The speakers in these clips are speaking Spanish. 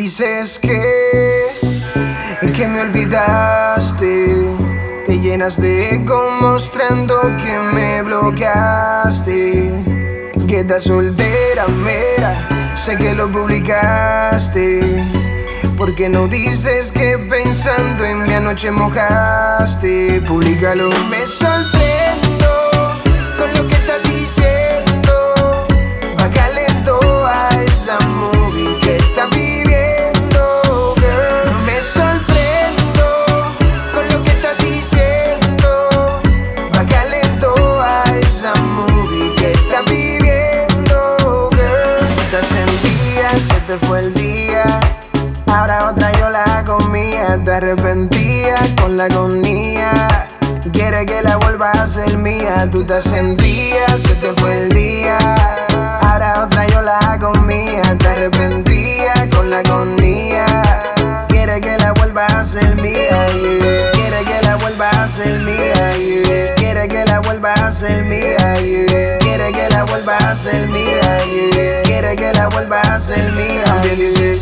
dices que me olvidaste. Te llenas de ego mostrando que me bloqueaste. Quedas soltera, mera, sé que lo publicaste. ¿Por qué no dices que pensando en mi anoche mojaste? Públicalo. Me sorprendo con lo que estás diciendo. Bájale todo a esa movie que estás viviendo, girl. No me sorprendo con lo que estás diciendo. Bájale todo a esa movie que estás viviendo, girl. Te sentías, se te fue el día. Ahora otra yo la comía, te arrepentías con la agonía. Quiere que la vuelva a ser mía, tú te sentías, se te fue el día. Ahora otra yo la comía, te arrepentías con la agonía. Quiere que la vuelva a ser mía, yeah. Quiere que la vuelva a ser mía, yeah. Quiere que la vuelva a ser mía, yeah. Quiere que la vuelva a ser mía, yeah. Quiere que la vuelva a ser mía. También dices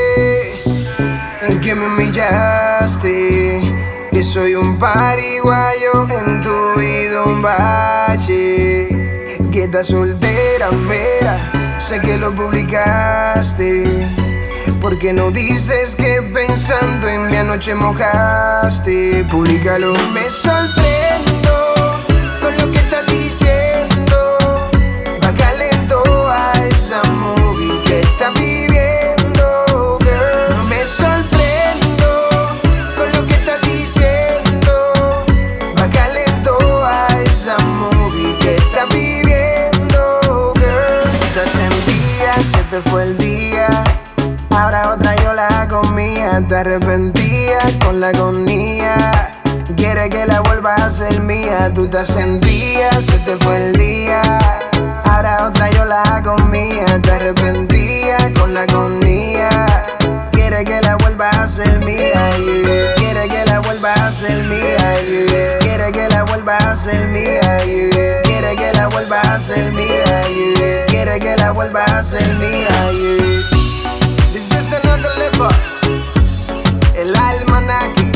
que me humillaste, que soy un pariguayo en tu vida, un bache. Que estás soltera, mera, sé que lo publicaste. ¿Por qué no dices que pensando en mi anoche mojaste? Públicalo. Me sorprendo con lo que estás diciendo. Bájale todo a esa movie que estás viviendo, girl. No me sorprendo con lo que estás diciendo. Bájale todo a esa movie que estás viviendo, girl. Te sentías, se te fue el día. Ahora otra yo la comía, te arrepentías con la agonía. Quiere que la vuelva a ser mía, tú te sentías, se te fue el día. Ahora otra yo la comía, te arrepentías con la agonía. Quiere que la vuelva a ser mía, yeah. Quiere que la vuelva a ser mía, yeah. Quiere que la vuelva a ser mía, yeah. Quiere que la vuelva a ser mía, yeah. Quiere que la vuelva a ser mía, yeah. This is another level. El Almanaque,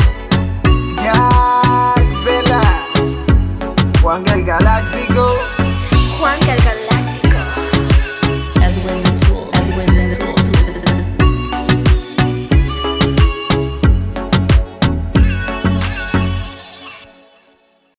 Jack Vela, Juanca el Galáctico. Juanca el Galáctico, Edwin